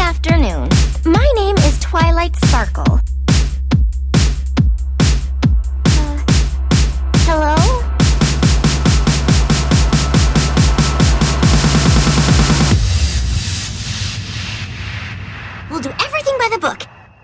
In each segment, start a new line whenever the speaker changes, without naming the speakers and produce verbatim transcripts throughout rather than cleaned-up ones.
afternoon. My name is Twilight Sparkle. Uh, hello? We'll do everything by the book.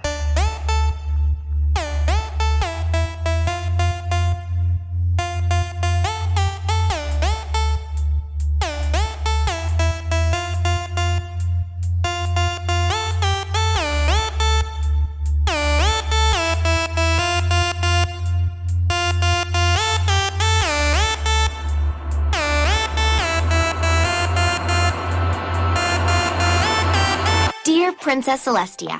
Dear Princess Celestia,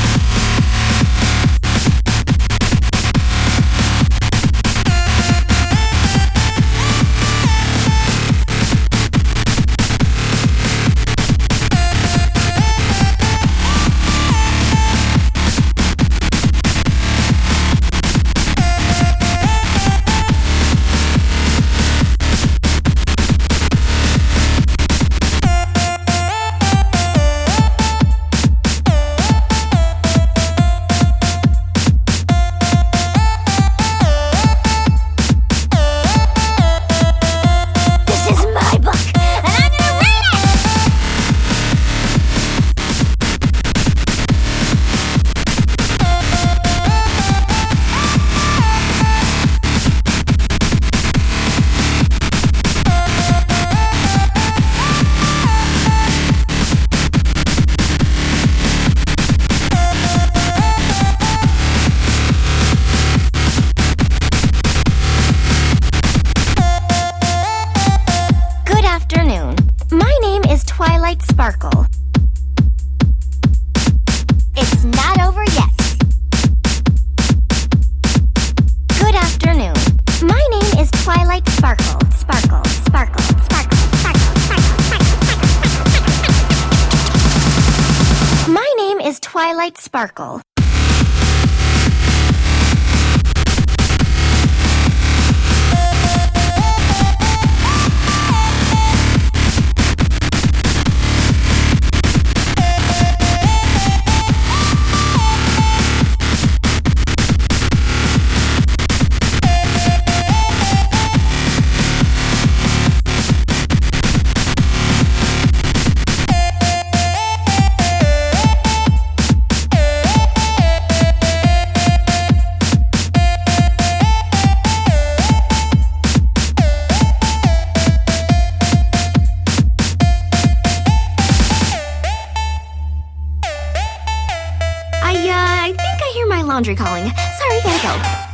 afternoon. My name is Twilight Sparkle. It's not over yet. Good afternoon. My name is Twilight Sparkle. Sparkle, sparkle, sparkle, sparkle, sparkle, sparkle, sparkle. My name is Twilight Sparkle. I, uh, I think I hear my laundry calling. Sorry, gotta go.